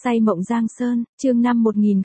Say mộng Giang Sơn, chương 5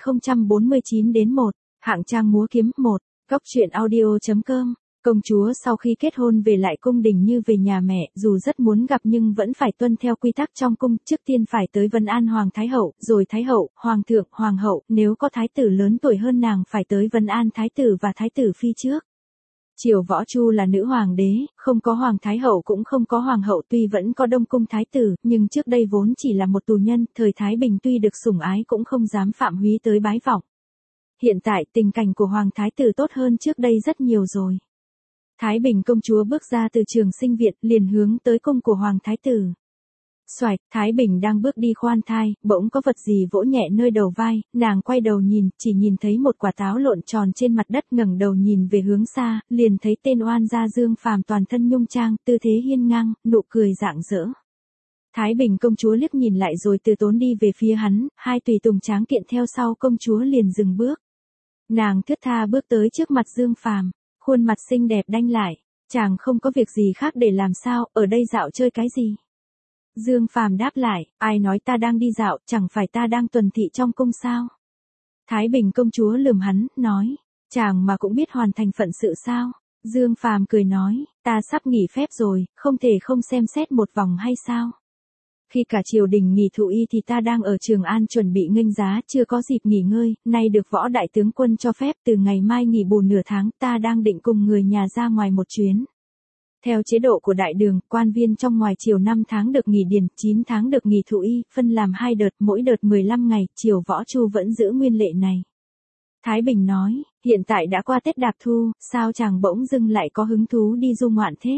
1049-1, hạng trang múa kiếm 1, góc truyện audio.com. Công chúa sau khi kết hôn về lại cung đình như về nhà mẹ, dù rất muốn gặp nhưng vẫn phải tuân theo quy tắc trong cung, trước tiên phải tới vấn an Hoàng Thái Hậu, rồi Thái Hậu, Hoàng thượng, Hoàng hậu, nếu có thái tử lớn tuổi hơn nàng phải tới vấn an Thái tử và Thái tử phi trước. Triều Võ Chu là nữ hoàng đế, không có Hoàng Thái Hậu cũng không có Hoàng hậu, tuy vẫn có Đông Cung Thái tử, nhưng trước đây vốn chỉ là một tù nhân, thời Thái Bình tuy được sủng ái cũng không dám phạm húy tới bái vọng. Hiện tại tình cảnh của Hoàng Thái tử tốt hơn trước đây rất nhiều rồi. Thái Bình công chúa bước ra từ trường sinh viện liền hướng tới cung của Hoàng Thái tử. Xoạch, Thái Bình đang bước đi khoan thai, bỗng có vật gì vỗ nhẹ nơi đầu vai, nàng quay đầu nhìn, chỉ nhìn thấy một quả táo lộn tròn trên mặt đất, ngẩng đầu nhìn về hướng xa, liền thấy tên oan gia Dương Phàm toàn thân nhung trang, tư thế hiên ngang, nụ cười rạng rỡ. Thái Bình công chúa liếc nhìn lại rồi từ tốn đi về phía hắn, hai tùy tùng tráng kiện theo sau công chúa liền dừng bước. Nàng thướt tha bước tới trước mặt Dương Phàm, khuôn mặt xinh đẹp đanh lại, chàng không có việc gì khác để làm sao, ở đây dạo chơi cái gì? Dương Phàm đáp lại, ai nói ta đang đi dạo, chẳng phải ta đang tuần thị trong cung sao? Thái Bình công chúa lườm hắn, nói, chàng mà cũng biết hoàn thành phận sự sao? Dương Phàm cười nói, ta sắp nghỉ phép rồi, không thể không xem xét một vòng hay sao? Khi cả triều đình nghỉ thụ y thì ta đang ở Trường An chuẩn bị nghênh giá, chưa có dịp nghỉ ngơi, nay được võ đại tướng quân cho phép từ ngày mai nghỉ bù nửa tháng, ta đang định cùng người nhà ra ngoài một chuyến. Theo chế độ của đại đường, quan viên trong ngoài triều 5 tháng được nghỉ điền, 9 tháng được nghỉ thụ y, phân làm 2 đợt, mỗi đợt 15 ngày, triều Võ Chu vẫn giữ nguyên lệ này. Thái Bình nói, hiện tại đã qua Tết Đạp Thu, sao chàng bỗng dưng lại có hứng thú đi du ngoạn thế?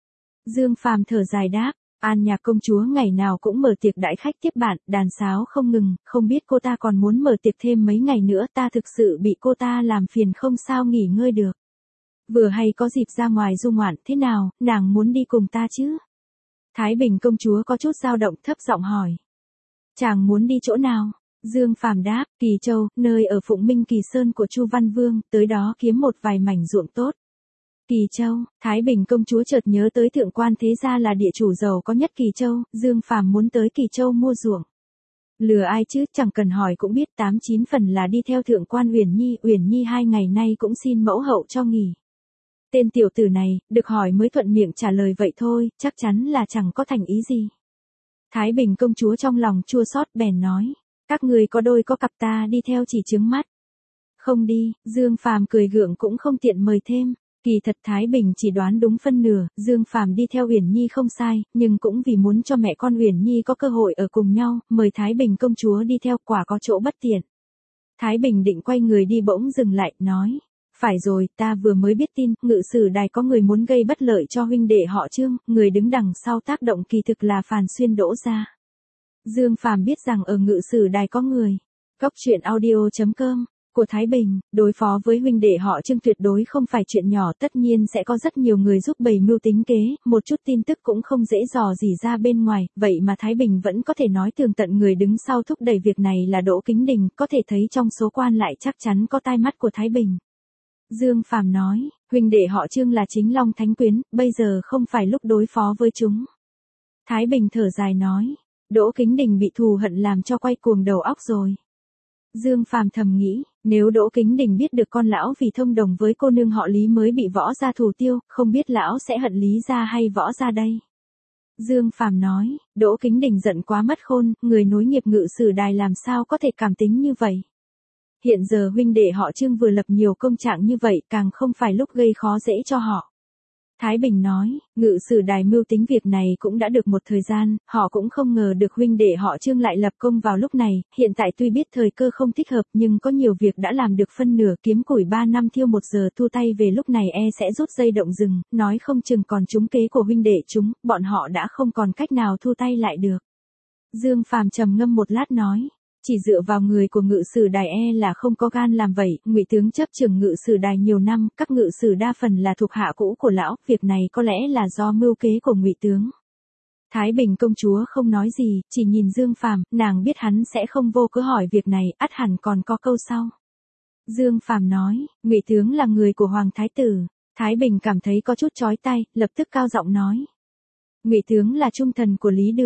Dương Phàm thở dài đáp, An Nhạc công chúa ngày nào cũng mở tiệc đãi khách tiếp bạn, đàn sáo không ngừng, không biết cô ta còn muốn mở tiệc thêm mấy ngày nữa, ta thực sự bị cô ta làm phiền không sao nghỉ ngơi được. Vừa hay có dịp ra ngoài du ngoạn, thế nào, nàng muốn đi cùng ta chứ? Thái Bình công chúa có chút dao động, thấp giọng hỏi. Chàng muốn đi chỗ nào? Dương Phàm đáp, Kỳ Châu, nơi ở Phụng Minh Kỳ Sơn của Chu Văn Vương, tới đó kiếm một vài mảnh ruộng tốt. Kỳ Châu, Thái Bình công chúa chợt nhớ tới thượng quan thế gia là địa chủ giàu có nhất Kỳ Châu, Dương Phàm muốn tới Kỳ Châu mua ruộng. Lừa ai chứ, chẳng cần hỏi cũng biết 8-9 phần là đi theo thượng quan Uyển Nhi 2 ngày nay cũng xin mẫu hậu cho nghỉ. Tên tiểu tử này, được hỏi mới thuận miệng trả lời vậy thôi, chắc chắn là chẳng có thành ý gì. Thái Bình công chúa trong lòng chua xót bèn nói, các người có đôi có cặp ta đi theo chỉ chướng mắt. Không đi, Dương Phàm cười gượng cũng không tiện mời thêm. Kỳ thật Thái Bình chỉ đoán đúng phân nửa, Dương Phàm đi theo Uyển Nhi không sai, nhưng cũng vì muốn cho mẹ con Uyển Nhi có cơ hội ở cùng nhau, mời Thái Bình công chúa đi theo, quả có chỗ bất tiện. Thái Bình định quay người đi bỗng dừng lại, nói, phải rồi, ta vừa mới biết tin, Ngự Sử Đài có người muốn gây bất lợi cho huynh đệ họ Trương, người đứng đằng sau tác động kỳ thực là Phàn Xuyên Đỗ gia. Dương Phàm biết rằng ở Ngự Sử Đài có người. Góc truyện audio.com của Thái Bình, đối phó với huynh đệ họ Trương tuyệt đối không phải chuyện nhỏ, tất nhiên sẽ có rất nhiều người giúp bày mưu tính kế, một chút tin tức cũng không dễ dò gì ra bên ngoài, vậy mà Thái Bình vẫn có thể nói tường tận người đứng sau thúc đẩy việc này là Đỗ Kính Đình, có thể thấy trong số quan lại chắc chắn có tai mắt của Thái Bình. Dương Phàm nói, huynh đệ họ Trương là chính Long Thánh Quyến, bây giờ không phải lúc đối phó với chúng. Thái Bình thở dài nói, Đỗ Kính Đình bị thù hận làm cho quay cuồng đầu óc rồi. Dương Phàm thầm nghĩ, nếu Đỗ Kính Đình biết được con lão vì thông đồng với cô nương họ Lý mới bị võ gia thù tiêu, không biết lão sẽ hận Lý gia hay võ gia đây. Dương Phàm nói, Đỗ Kính Đình giận quá mất khôn, người nối nghiệp Ngự Sử Đài làm sao có thể cảm tính như vậy. Hiện giờ huynh đệ họ Trương vừa lập nhiều công trạng như vậy, càng không phải lúc gây khó dễ cho họ. Thái Bình nói, Ngự Sử Đài mưu tính việc này cũng đã được một thời gian, họ cũng không ngờ được huynh đệ họ Trương lại lập công vào lúc này, hiện tại tuy biết thời cơ không thích hợp nhưng có nhiều việc đã làm được phân nửa, kiếm củi 3 năm thiêu 1 giờ thu tay về lúc này sẽ rút dây động rừng, nói không chừng còn trúng kế của huynh đệ chúng, bọn họ đã không còn cách nào thu tay lại được. Dương Phàm trầm ngâm một lát nói, chỉ dựa vào người của Ngự Sử Đài là không có gan làm vậy, Ngụy tướng chấp trưởng Ngự Sử Đài nhiều năm, các ngự sử đa phần là thuộc hạ cũ của lão, việc này có lẽ là do mưu kế của Ngụy tướng. Thái Bình công chúa không nói gì, chỉ nhìn Dương Phàm, nàng biết hắn sẽ không vô cớ hỏi việc này, ắt hẳn còn có câu sau. Dương Phàm nói, Ngụy tướng là người của Hoàng Thái tử. Thái Bình cảm thấy có chút chói tai, lập tức cao giọng nói, Ngụy tướng là trung thần của Lý Đường.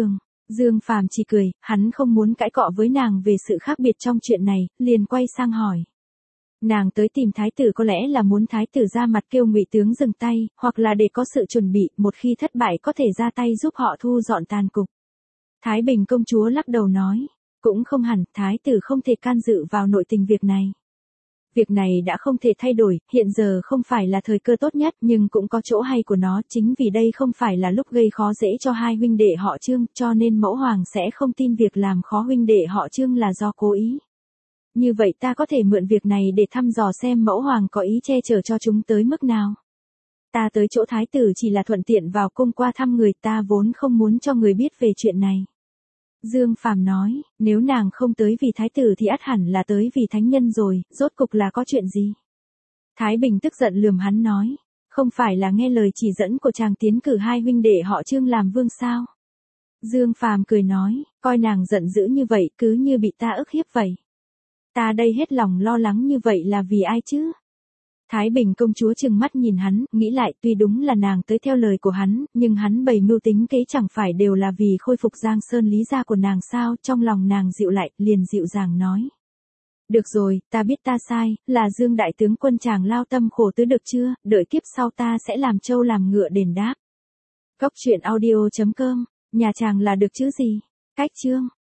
Dương Phàm chỉ cười, hắn không muốn cãi cọ với nàng về sự khác biệt trong chuyện này, liền quay sang hỏi. Nàng tới tìm thái tử có lẽ là muốn thái tử ra mặt kêu Ngụy tướng dừng tay, hoặc là để có sự chuẩn bị, một khi thất bại có thể ra tay giúp họ thu dọn tàn cục. Thái Bình công chúa lắc đầu nói, cũng không hẳn, thái tử không thể can dự vào nội tình việc này. Việc này đã không thể thay đổi, hiện giờ không phải là thời cơ tốt nhất, nhưng cũng có chỗ hay của nó, chính vì đây không phải là lúc gây khó dễ cho hai huynh đệ họ Trương, cho nên mẫu hoàng sẽ không tin việc làm khó huynh đệ họ Trương là do cố ý. Như vậy ta có thể mượn việc này để thăm dò xem mẫu hoàng có ý che chở cho chúng tới mức nào. Ta tới chỗ thái tử chỉ là thuận tiện vào cung qua thăm người, ta vốn không muốn cho người biết về chuyện này. Dương Phàm nói, nếu nàng không tới vì thái tử thì ắt hẳn là tới vì thánh nhân rồi, rốt cục là có chuyện gì? Thái Bình tức giận lườm hắn nói, không phải là nghe lời chỉ dẫn của chàng tiến cử hai huynh đệ họ Trương làm vương sao? Dương Phàm cười nói, coi nàng giận dữ như vậy cứ như bị ta ức hiếp vậy. Ta đây hết lòng lo lắng như vậy là vì ai chứ? Thái Bình công chúa trừng mắt nhìn hắn, nghĩ lại tuy đúng là nàng tới theo lời của hắn, nhưng hắn bày mưu tính kế chẳng phải đều là vì khôi phục Giang Sơn lý gia của nàng sao, trong lòng nàng dịu lại, liền dịu dàng nói. Được rồi, ta biết ta sai, là Dương đại tướng quân chàng lao tâm khổ tứ được chưa, đợi kiếp sau ta sẽ làm trâu làm ngựa đền đáp. Góc truyện audio.com, nhà chàng là được chứ gì? Cách chương.